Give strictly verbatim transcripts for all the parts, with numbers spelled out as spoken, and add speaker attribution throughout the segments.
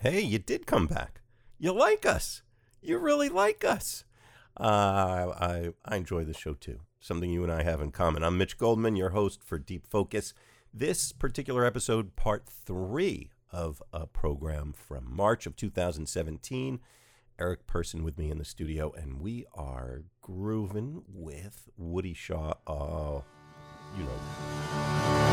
Speaker 1: Hey, you did come back. You like us. You really like us. Uh, I, I enjoy the show, too. Something you and I have in common. I'm Mitch Goldman, your host for Deep Focus. This particular episode, part three of a program from March of two thousand seventeen. Eric Person with me in the studio, and we are grooving with Woody Shaw. Oh, you know.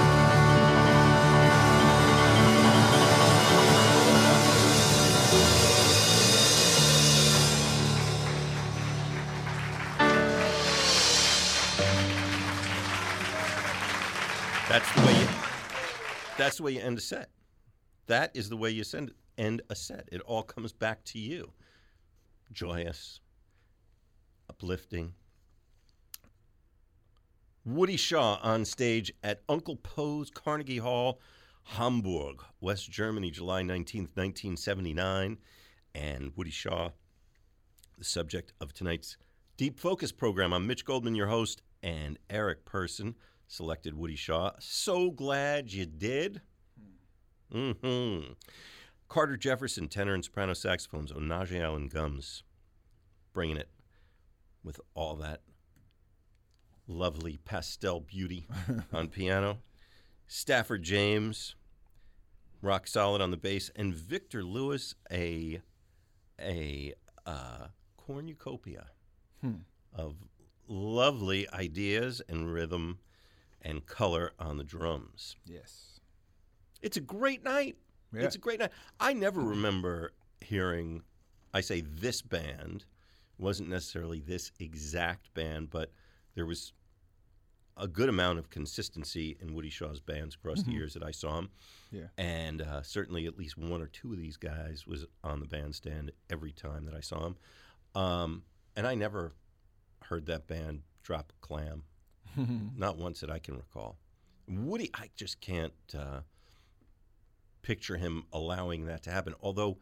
Speaker 1: That's the way you. That's the way you end a set. That is the way you send end a set. It all comes back to you. Joyous, uplifting. Woody Shaw on stage at Uncle Poe's Carnegie Hall, Hamburg, West Germany, July nineteenth, nineteen seventy-nine. And Woody Shaw, the subject of tonight's Deep Focus program. I'm Mitch Goldman, your host, and Eric Person selected Woody Shaw. So glad you did. Mm-hmm. Carter Jefferson, tenor and soprano saxophones. Onaje Allen Gums, bringing it with all that lovely pastel beauty on piano. Stafford James, rock solid on the bass, and Victor Lewis, a a uh, cornucopia hmm. of lovely ideas and rhythm and color on the drums.
Speaker 2: Yes.
Speaker 1: It's a great night. Yeah. It's a great night. I never remember hearing, I say this band, wasn't necessarily this exact band, but there was a good amount of consistency in Woody Shaw's bands across mm-hmm. the years that I saw him. Yeah. And uh, certainly at least one or two of these guys was on the bandstand every time that I saw him. Um, and I never heard that band drop a clam. Not once that I can recall. Woody, I just can't uh, picture him allowing that to happen. Although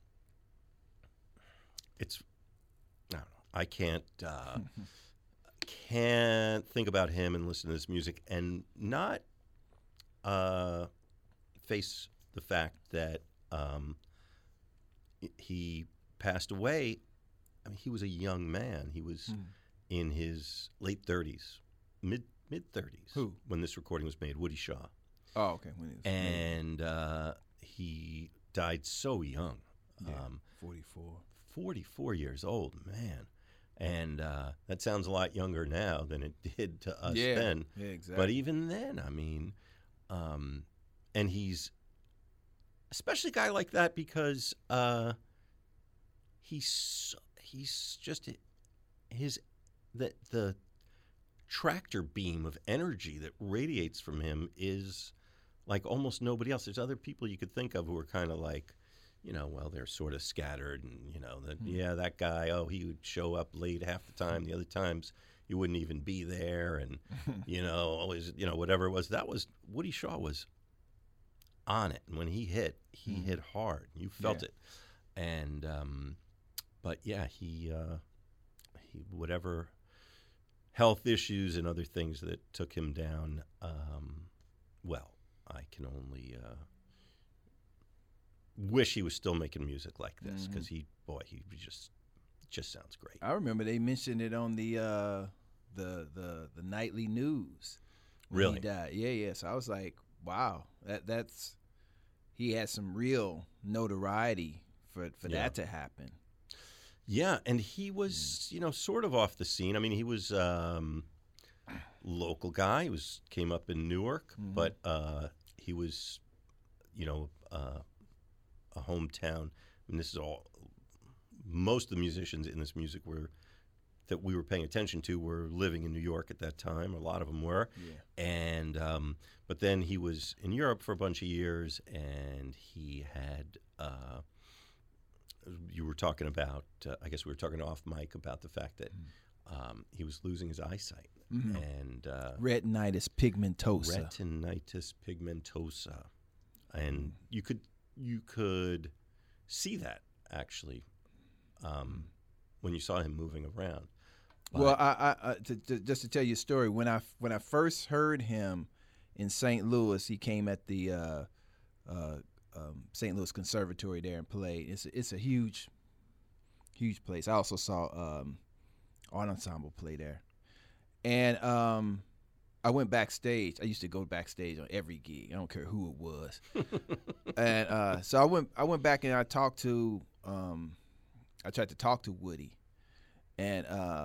Speaker 1: it's, I don't know, I can't uh, can't think about him and listen to this music and not uh, face the fact that um, he passed away. I mean, he was a young man. He was mm. in his late thirties. Mid mid thirties.
Speaker 2: Who?
Speaker 1: When this recording was made, Woody Shaw.
Speaker 2: Oh, okay. When it was
Speaker 1: and uh, he died so young.
Speaker 2: Yeah,
Speaker 1: um,
Speaker 2: forty-four.
Speaker 1: forty-four years old, man. And uh, that sounds a lot younger now than it did to us
Speaker 2: yeah.
Speaker 1: then.
Speaker 2: Yeah, exactly.
Speaker 1: But even then, I mean, um, and he's especially a guy like that because uh, he's he's just his the the. tractor beam of energy that radiates from him is like almost nobody else. There's other people you could think of who are kind of like, you know, well, they're sort of scattered and, you know, that mm-hmm. yeah, that guy, oh, he would show up late half the time. The other times you wouldn't even be there and, you know, always, you know, whatever it was. That was, Woody Shaw was on it. And when he hit, he mm-hmm. hit hard. You felt
Speaker 2: yeah.
Speaker 1: it. And, um, but yeah, he, uh, he, whatever health issues and other things that took him down. Um, well, I can only uh, wish he was still making music like this because mm-hmm. he, boy, he just just sounds great.
Speaker 2: I remember they mentioned it on the uh, the the the nightly news. When
Speaker 1: really?
Speaker 2: He died. Yeah, yeah. So I was like, wow, that that's he had some real notoriety for for yeah. that to happen.
Speaker 1: Yeah, and he was, you know, sort of off the scene. I mean, he was um, local guy. He was came up in Newark, mm-hmm. but uh, he was, you know, uh, a hometown. I mean, this is all. Most of the musicians in this music were that we were paying attention to were living in New York at that time. A lot of them were,
Speaker 2: yeah.
Speaker 1: and um, but then he was in Europe for a bunch of years, and he had. Uh, You were talking about, uh, I guess we were talking off mic about the fact that um, he was losing his eyesight. Mm-hmm. And uh,
Speaker 2: retinitis pigmentosa.
Speaker 1: Retinitis pigmentosa. And you could you could see that, actually, um, when you saw him moving around. But
Speaker 2: well, I, I, I to, to, just to tell you a story, when I, when I first heard him in Saint Louis, he came at the uh, uh, um, Saint Louis Conservatory there and played. It's a, it's a huge, huge place. I also saw um, Art Ensemble play there, and um, I went backstage. I used to go backstage on every gig. I don't care who it was, and uh, so I went. I went back and I talked to. Um, I tried to talk to Woody, and uh,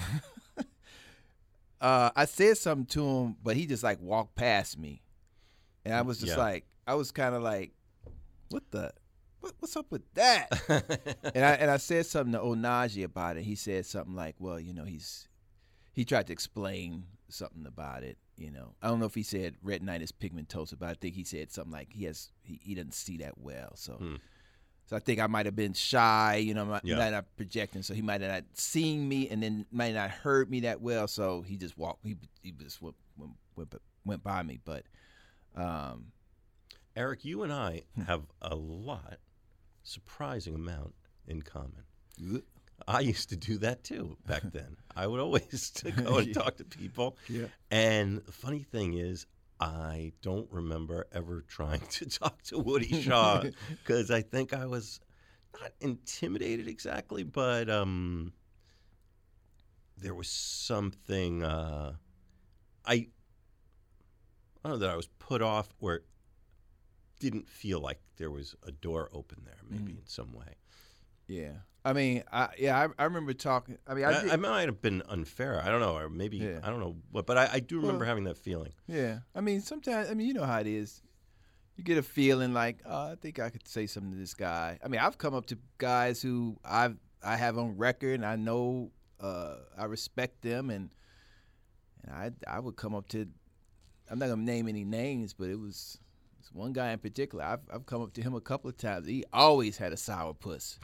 Speaker 2: uh, I said something to him, but he just like walked past me, and I was just
Speaker 1: Yeah.
Speaker 2: like, I was kind of like, what the, what, what's up with that? and I and I said something to Onaji about it. He said something like, well, you know, he's he tried to explain something about it. You know, I don't know if he said retinitis pigmentosa, but I think he said something like he has he, he doesn't see that well. So,
Speaker 1: Hmm.
Speaker 2: so I think I might have been shy. You know, might,
Speaker 1: Yeah.
Speaker 2: might not projecting. So he might have not seen me, and then might not heard me that well. So he just walked. He he just went went went, went by me. But um,
Speaker 1: Eric, you and I have a lot, surprising amount in common. I used to do that too back then. I would always to go and talk to people.
Speaker 2: Yeah.
Speaker 1: And the funny thing is, I don't remember ever trying to talk to Woody Shaw because I think I was not intimidated exactly, but um, there was something uh, I, I don't know that I was put off or didn't feel like there was a door open there, maybe
Speaker 2: Mm.
Speaker 1: in some way.
Speaker 2: Yeah. I mean, I yeah, I, I remember talking. I mean, I,
Speaker 1: I,
Speaker 2: did,
Speaker 1: I might have been unfair. I don't know, or maybe
Speaker 2: Yeah.
Speaker 1: I don't know what, but I, I do remember
Speaker 2: Well-
Speaker 1: having that feeling.
Speaker 2: yeah. I mean, sometimes I mean, you know how it is. You get a feeling like, oh, I think I could say something to this guy. I mean, I've come up to guys who I've I have on record, and I know uh, I respect them, and and I I would come up to. I'm not gonna name any names, but it was. it's one guy in particular. I've I've come up to him a couple of times. He always had a sour puss.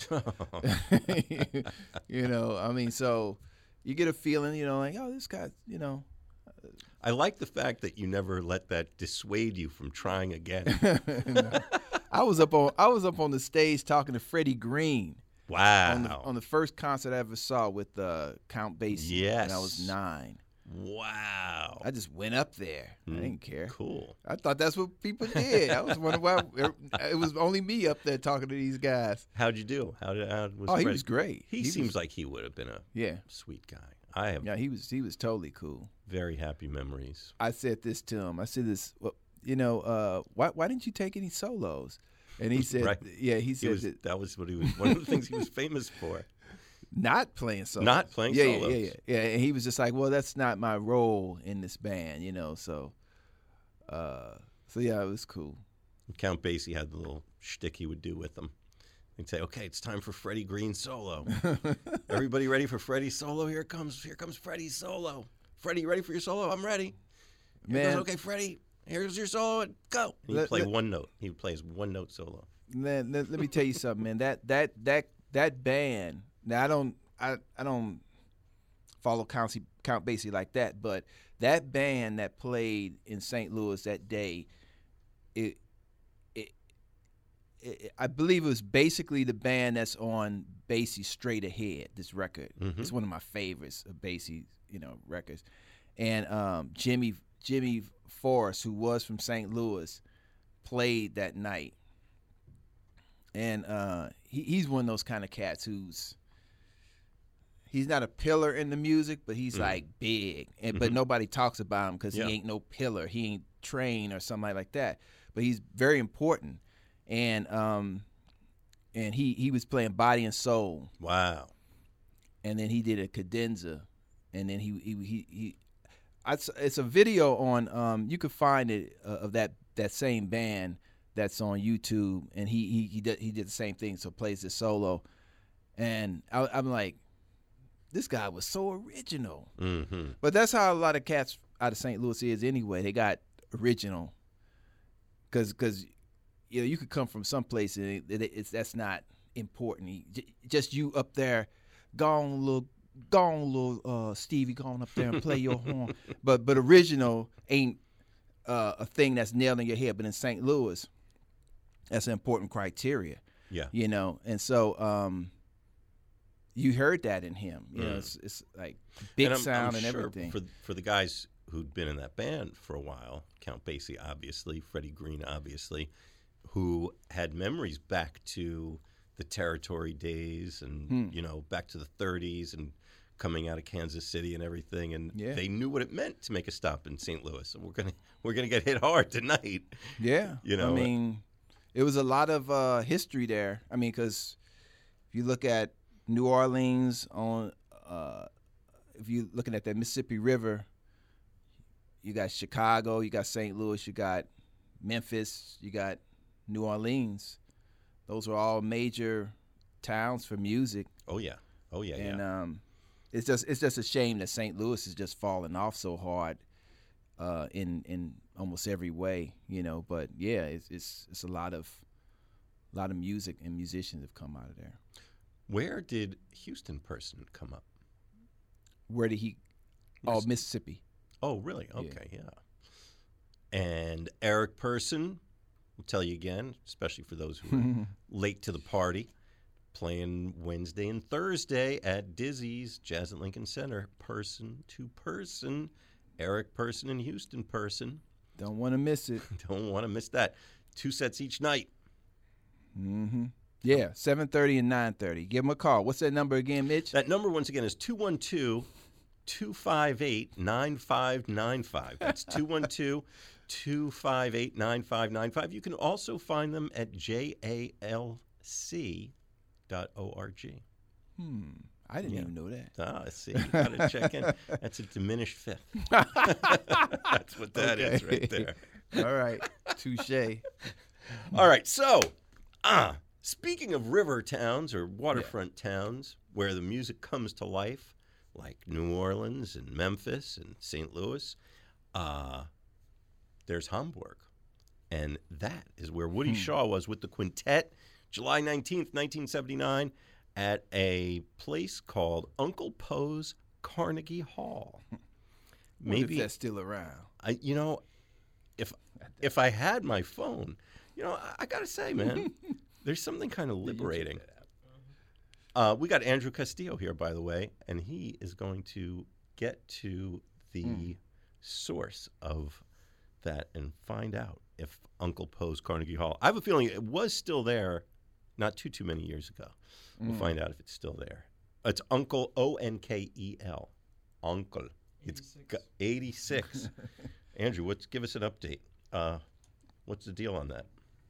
Speaker 2: You know, I mean, so you get a feeling, you know, like, oh, this guy, you know.
Speaker 1: I like the fact that you never let that dissuade you from trying again.
Speaker 2: No. I was up on I was up on the stage talking to Freddie Green
Speaker 1: Wow.
Speaker 2: on the on the first concert I ever saw with uh, Count Basie. When I was
Speaker 1: Yes.
Speaker 2: nine.
Speaker 1: Wow.
Speaker 2: I just went up there. I
Speaker 1: Mm.
Speaker 2: didn't care.
Speaker 1: Cool.
Speaker 2: I thought that's what people did. I was wondering why it was only me up there talking to these guys.
Speaker 1: How'd you do? How did how was
Speaker 2: Oh, he
Speaker 1: Freddie?
Speaker 2: was great.
Speaker 1: He,
Speaker 2: was-
Speaker 1: seems like he would have been a
Speaker 2: yeah,
Speaker 1: sweet guy. I have
Speaker 2: yeah. He was he was totally cool.
Speaker 1: very happy memories.
Speaker 2: I said this to him. I said this. Well, you know, uh, why why didn't you take any solos? And he said,
Speaker 1: Right.
Speaker 2: yeah, he
Speaker 1: He
Speaker 2: said
Speaker 1: was,
Speaker 2: that
Speaker 1: that was what he was. One of the things he was famous for.
Speaker 2: not playing solos.
Speaker 1: Not playing
Speaker 2: yeah,
Speaker 1: solos.
Speaker 2: Yeah, yeah, yeah. Yeah, and he was just like, well, that's not my role in this band, you know. So, uh, so yeah, it was cool.
Speaker 1: Count Basie had the little shtick he would do with them. He'd say, "Okay, it's time for Freddie Green solo. Everybody ready for Freddie's solo? Here it comes. Here comes Freddie's solo. Freddie, you ready for your solo? I'm ready." He
Speaker 2: Man.
Speaker 1: goes, "Okay, Freddie, here's your solo. And go." He'd
Speaker 2: Let-
Speaker 1: play
Speaker 2: let-
Speaker 1: one note. He would play his one note solo.
Speaker 2: Man, let, let me tell you something, man. That that that that band. Now I don't I I don't follow Count Count Basie like that, but that band that played in Saint Louis that day, it it, it I believe it was basically the band that's on Basie Straight Ahead. This record,
Speaker 1: Mhm.
Speaker 2: it's one of my favorites of Basie's, you know, records. And um, Jimmy Jimmy Forrest, who was from Saint Louis, played that night. And uh, he, he's one of those kind of cats who's he's not a pillar in the music, but he's
Speaker 1: Mhm.
Speaker 2: like big. And but
Speaker 1: Mhm.
Speaker 2: nobody talks about him because
Speaker 1: Yeah.
Speaker 2: he ain't no pillar. He ain't trained or something like that. But he's very important. And um, and he he was playing Body and Soul,
Speaker 1: Wow.
Speaker 2: and then he did a cadenza, and then he he he. he it's, it's a video on um, you could find it uh, of that that same band that's on YouTube, and he he he did he did the same thing. So plays the solo, and I, I'm like, this guy was so original.
Speaker 1: Mm-hmm.
Speaker 2: But that's how a lot of cats out of Saint Louis is anyway. They got original, because because you know you could come from someplace and it, it, it's that's not important. He, j- just you up there, gone little. Gone, little uh, Stevie, gone up there and play your horn. But but original ain't uh, a thing that's nailed in your head. But in Saint Louis, that's an important criteria,
Speaker 1: Yeah.
Speaker 2: you know. And so um, you heard that in him. You know,
Speaker 1: Mm.
Speaker 2: it's, it's like big
Speaker 1: and I'm,
Speaker 2: sound
Speaker 1: I'm
Speaker 2: and
Speaker 1: sure
Speaker 2: everything.
Speaker 1: For for the guys who'd been in that band for a while, Count Basie, obviously, Freddie Green, obviously, who had memories back to the territory days and,
Speaker 2: Hmm.
Speaker 1: you know, back to the thirties and coming out of Kansas City and everything. And
Speaker 2: Yeah.
Speaker 1: they knew what it meant to make a stop in Saint Louis. And we're going to we're gonna get hit hard tonight.
Speaker 2: Yeah.
Speaker 1: You know,
Speaker 2: I mean, it was a lot of uh, history there. I mean, because if you look at New Orleans on, uh, if you're looking at that Mississippi River, you got Chicago, you got Saint Louis, you got Memphis, you got New Orleans. Those were all major towns for music.
Speaker 1: Oh, yeah. Oh, yeah,
Speaker 2: and
Speaker 1: yeah.
Speaker 2: um, it's just it's just a shame that Saint Louis is just falling off so hard uh, in in almost every way, you know. But yeah, it's it's it's a lot of a lot of music and musicians have come out of there.
Speaker 1: Where did Houston Person come up?
Speaker 2: Where did he? Oh, Mississippi.
Speaker 1: Oh, really? Okay, yeah. yeah. And Eric Person, we'll tell you again, especially for those who are late to the party, playing Wednesday and Thursday at Dizzy's Jazz at Lincoln Center. Person to Person, Eric Person and Houston Person.
Speaker 2: Don't want to miss it.
Speaker 1: Don't want to miss that. Two sets each night.
Speaker 2: Mm-hmm. Yeah, seven thirty and nine thirty. Give them a call. What's that number again, Mitch?
Speaker 1: That number, once again, is two one two, two five eight, nine five nine five. That's two one two, two five eight, nine five nine five. You can also find them at J A L C dot org.
Speaker 2: Hmm. I didn't
Speaker 1: Yeah.
Speaker 2: even know that.
Speaker 1: Ah, see, you got to check in. That's a diminished fifth. That's what that is
Speaker 2: Okay.
Speaker 1: right there.
Speaker 2: All right. Touche.
Speaker 1: All right, so, ah, speaking of river towns or waterfront towns where the music comes to life, like New Orleans and Memphis and Saint Louis, uh, there's Hamburg. And that is where Woody
Speaker 2: Hmm.
Speaker 1: Shaw was with the quintet, July nineteenth, nineteen seventy-nine, at a place called Uncle Poe's Carnegie Hall.
Speaker 2: Maybe
Speaker 1: Maybe
Speaker 2: that's still around.
Speaker 1: I, you know, if if I had my phone, you know, I, I gotta say, man, there's something kind of liberating. Uh, we got Andrew Castillo here, by the way, and he is going to get to the
Speaker 2: Mm.
Speaker 1: source of that and find out if Uncle Poe's Carnegie Hall. I have a feeling it was still there, not too too many years ago. We'll
Speaker 2: Mm.
Speaker 1: find out if it's still there. It's Uncle O N K E L, Uncle. It's got eighty-six. Andrew, what's give us an update? Uh, what's the deal on that?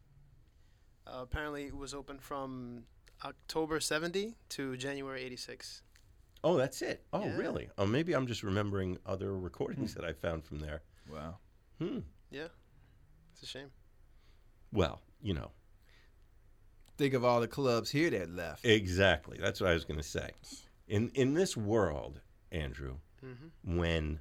Speaker 3: Uh, apparently, it was open from October seventy to January eighty-six.
Speaker 1: Oh, that's it. Oh,
Speaker 3: Yeah.
Speaker 1: really? Oh, maybe I'm just remembering other recordings that I found from there.
Speaker 2: Wow.
Speaker 1: Hmm.
Speaker 3: Yeah, it's a shame.
Speaker 1: Well, you know,
Speaker 2: Think of all the clubs here that left.
Speaker 1: exactly. That's what I was going to say. In in this world, Andrew,
Speaker 3: Mm-hmm.
Speaker 1: when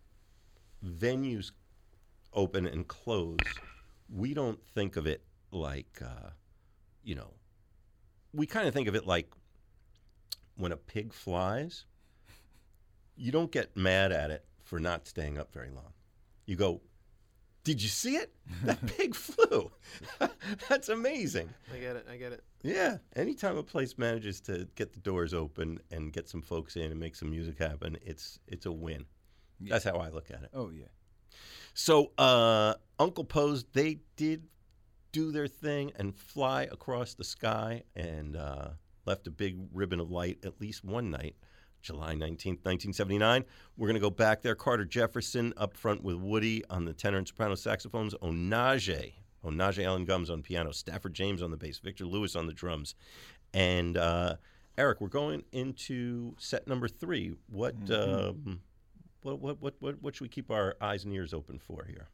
Speaker 1: venues open and close, we don't think of it like, uh, you know, we kind of think of it like when a pig flies, you don't get mad at it for not staying up very long. You go, did you see it? That pig flew. That's amazing.
Speaker 3: I get it. I get it.
Speaker 1: Yeah. Anytime a place manages to get the doors open and get some folks in and make some music happen, it's it's a win.
Speaker 2: Yeah.
Speaker 1: That's how I look at it.
Speaker 2: Oh, yeah.
Speaker 1: So uh, Uncle Poe's, they did do their thing and fly across the sky and uh, left a big ribbon of light at least one night, July nineteenth, nineteen seventy-nine. We're going to go back there. Carter Jefferson up front with Woody on the tenor and soprano saxophones, Onaje, Onaje Allen Gums on piano, Stafford James on the bass, Victor Lewis on the drums. And uh, Eric, we're going into set number three. What,
Speaker 2: Mhm.
Speaker 1: um, what, what, what, what, what should we keep our eyes and ears open for here?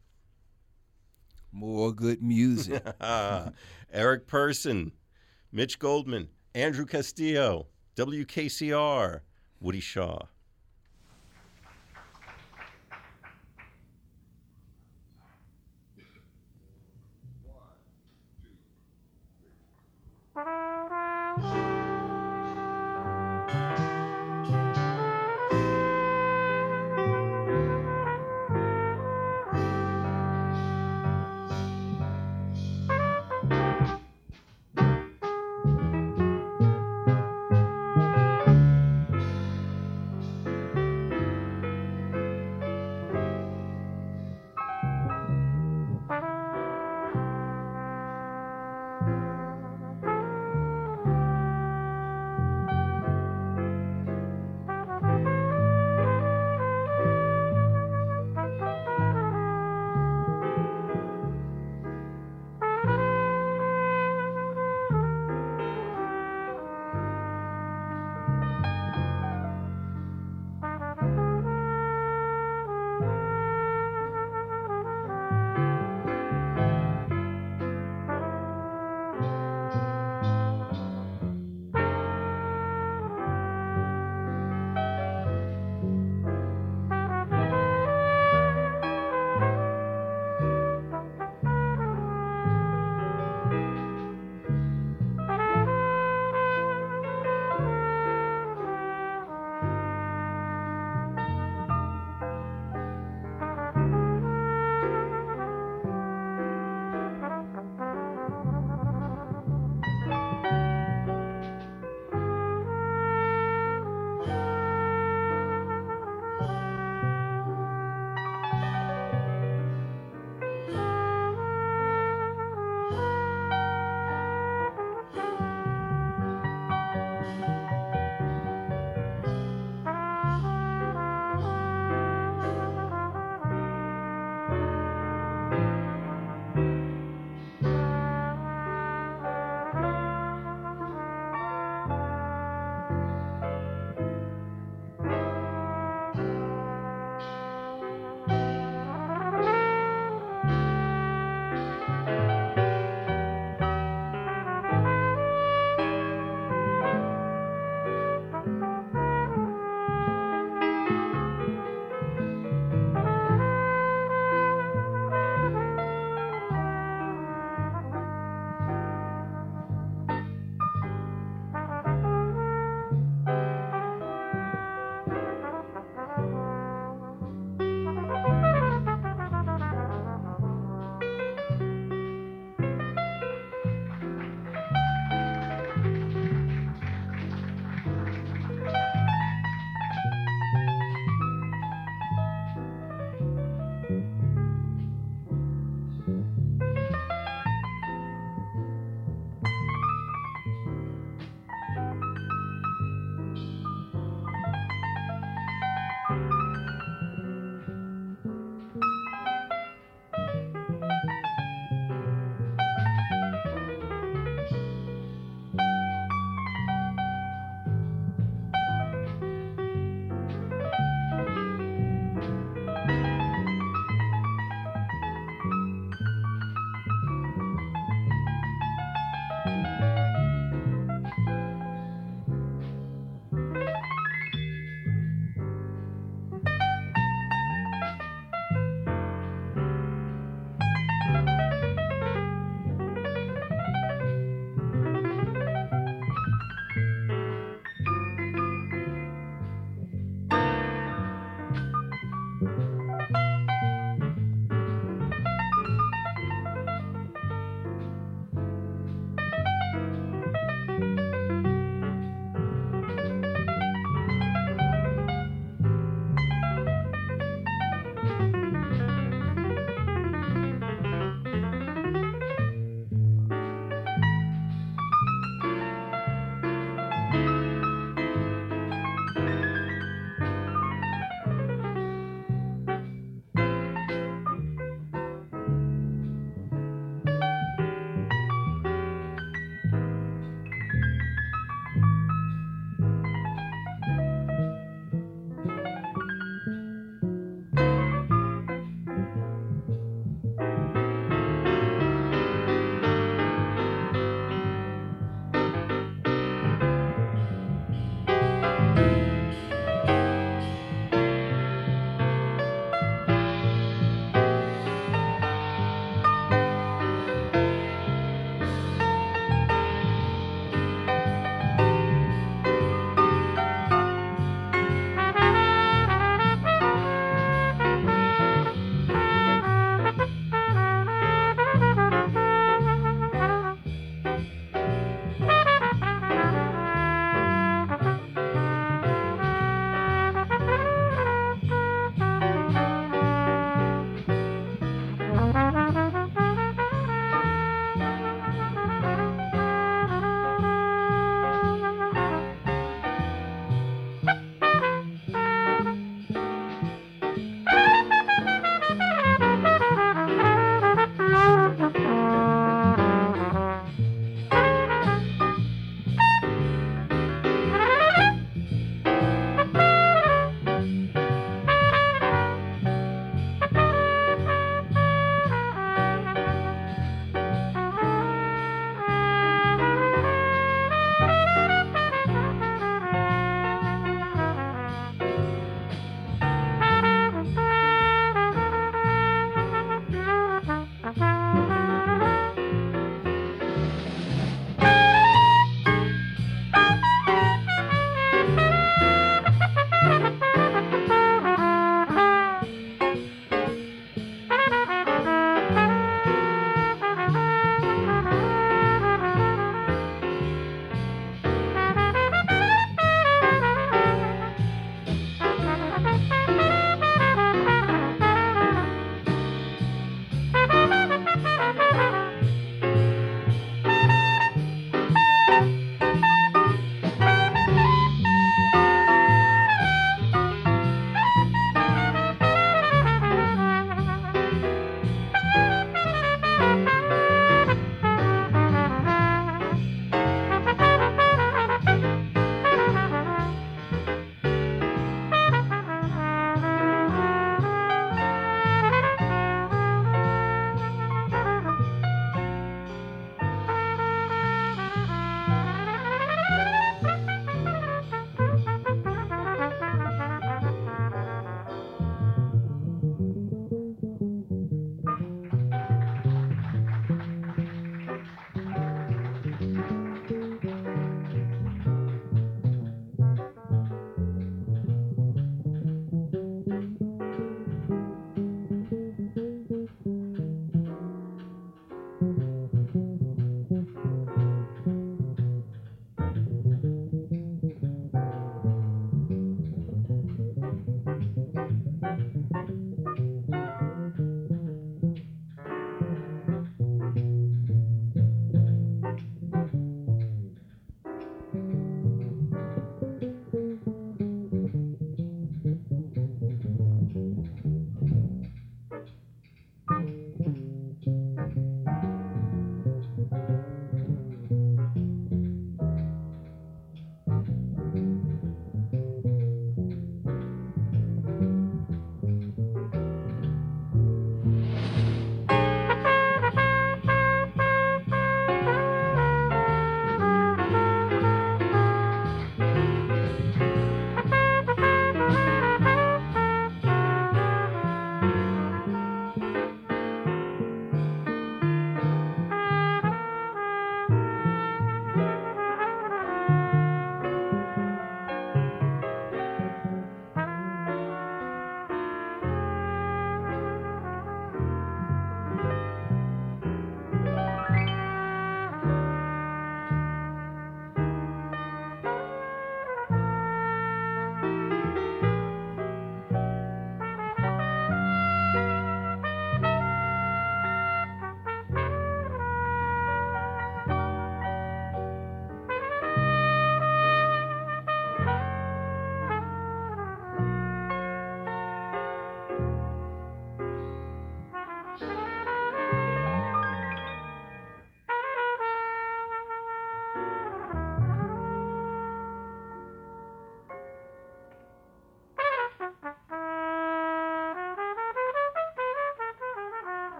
Speaker 2: More good music.
Speaker 1: Eric Person, Mitch Goldman, Andrew Castillo, W K C R, Woody Shaw.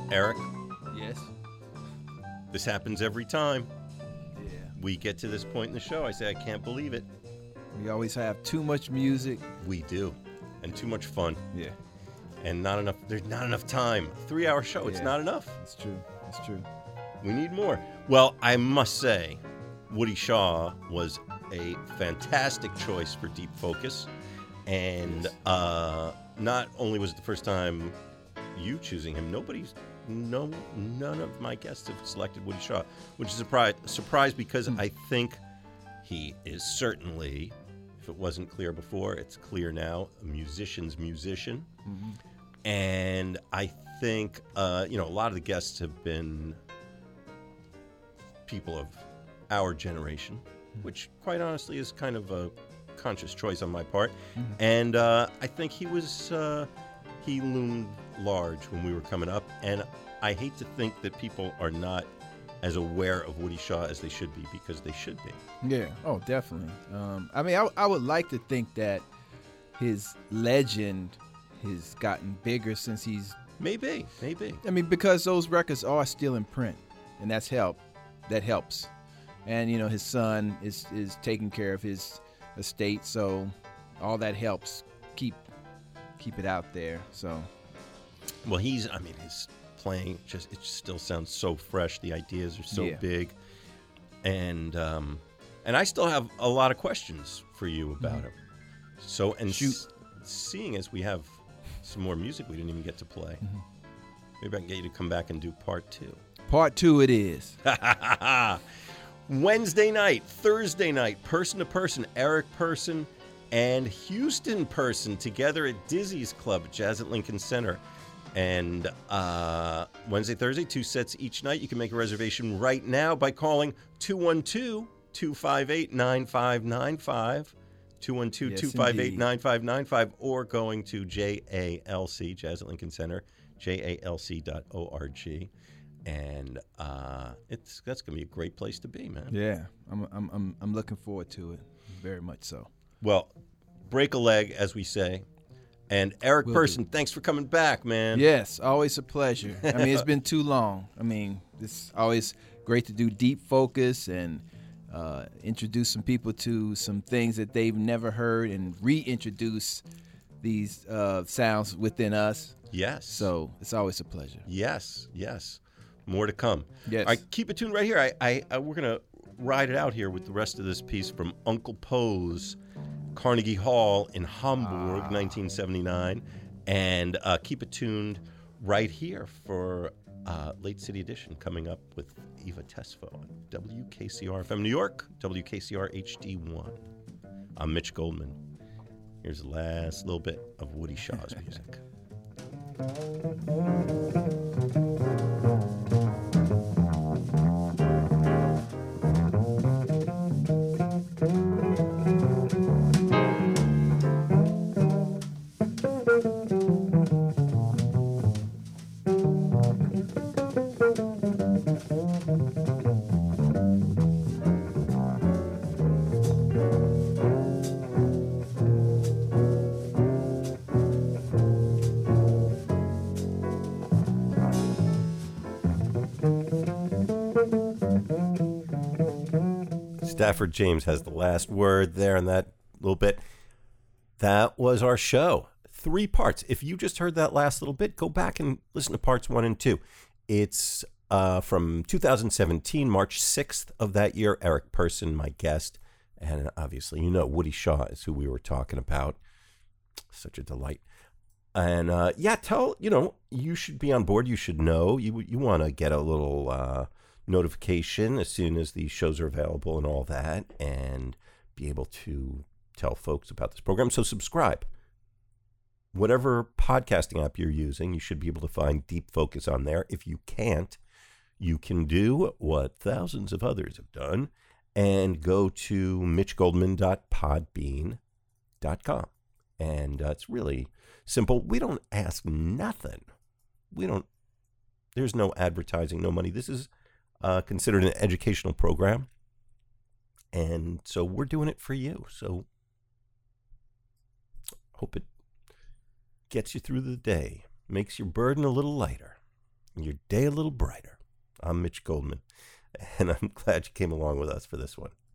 Speaker 1: Eric,
Speaker 2: Yes.
Speaker 1: this happens every time
Speaker 2: Yeah.
Speaker 1: we get to this point in the show. I say, I can't believe it.
Speaker 2: We always have too much music.
Speaker 1: We do. And too much fun.
Speaker 2: Yeah.
Speaker 1: And not enough, there's not enough time. Three-hour show, it's
Speaker 2: Yeah.
Speaker 1: not enough.
Speaker 2: That's true. That's true.
Speaker 1: We need more. Well, I must say, Woody Shaw was a fantastic choice for Deep Focus. And
Speaker 2: Yes.
Speaker 1: uh, not only was it the first time you choosing him, nobody's, no, none of my guests have selected Woody Shaw, which is a surprise, surprise because
Speaker 2: Mm.
Speaker 1: I think he is certainly, if it wasn't clear before, it's clear now, a musician's musician.
Speaker 2: Mm-hmm.
Speaker 1: And I think, uh, you know, a lot of the guests have been people of our generation, which quite honestly is kind of a conscious choice on my part.
Speaker 2: Mm-hmm.
Speaker 1: And uh, I think he was, uh, he loomed large when we were coming up. And I hate to think that people are not as aware of Woody Shaw as they should be, because they should be.
Speaker 2: Yeah. Oh, definitely. Um, I mean, I, I would like to think that his legend has gotten bigger since he's.
Speaker 1: Maybe, maybe.
Speaker 2: I mean, because those records are still in print, and that's help. That helps. And you know, his son is is taking care of his estate, so all that helps keep keep it out there. So.
Speaker 1: Well, he's, I mean, his playing just, it just still sounds so fresh. The ideas are so
Speaker 2: Yeah.
Speaker 1: big. And um, and I still have a lot of questions for you about
Speaker 2: Mhm.
Speaker 1: him. So, and
Speaker 2: Shoot.
Speaker 1: s- seeing as we have some more music we didn't even get to play,
Speaker 2: Mhm.
Speaker 1: maybe I can get you to come back and do part two.
Speaker 2: Part two, it is.
Speaker 1: Wednesday night, Thursday night, person to person, Eric Person and Houston Person together at Dizzy's Club, Jazz at Lincoln Center. And uh, Wednesday, Thursday, two sets each night. You can make a reservation right now by calling two one two, two five eight, nine five nine five, two one two, two five eight, nine five nine five, or going to J A L C, Jazz at Lincoln Center, J A L C dot org. And uh, it's that's going to be a great place to be, man.
Speaker 2: Yeah, I'm I'm I'm I'm looking forward to it, very much so.
Speaker 1: Well, break a leg, as we say. And Eric
Speaker 2: Will
Speaker 1: Person, thanks for coming back, man.
Speaker 2: Yes, always a pleasure. I mean, it's been too long. I mean, it's always great to do Deep Focus and uh, introduce some people to some things that they've never heard and reintroduce these uh, sounds within us.
Speaker 1: Yes.
Speaker 2: So it's always a pleasure.
Speaker 1: Yes, yes. More to come.
Speaker 2: Yes.
Speaker 1: All right, keep it tuned right here. I, I, I we're gonna ride it out here with the rest of this piece from Uncle Poe's Carnegie Hall in Hamburg,
Speaker 2: Ah.
Speaker 1: nineteen seventy-nine, and uh, keep it tuned right here for uh, Late City Edition coming up with Eva Tesfo on W K C R F M New York, W K C R H D one. I'm Mitch Goldman. Here's the last little bit of Woody Shaw's music. Stafford James has the last word there in that little bit. That was our show. Three parts. If you just heard that last little bit, go back and listen to parts one and two. It's uh, from two thousand seventeen, March sixth of that year. Eric Person, my guest. And obviously, you know, Woody Shaw is who we were talking about. Such a delight. And uh, yeah, tell, you know, you should be on board. You should know. You, you want to get a little uh, notification as soon as these shows are available and all that, and be able to tell folks about this program. So subscribe. Whatever podcasting app you're using, you should be able to find Deep Focus on there. If you can't, you can do what thousands of others have done and go to mitch goldman dot podbean dot com. And uh, it's really simple. We don't ask nothing. We don't, there's no advertising, no money. This is uh, considered an educational program. And so we're doing it for you. So hope it gets you through the day, makes your burden a little lighter. and your day a little brighter. I'm Mitch Goldman, and I'm glad you came along with us for this one.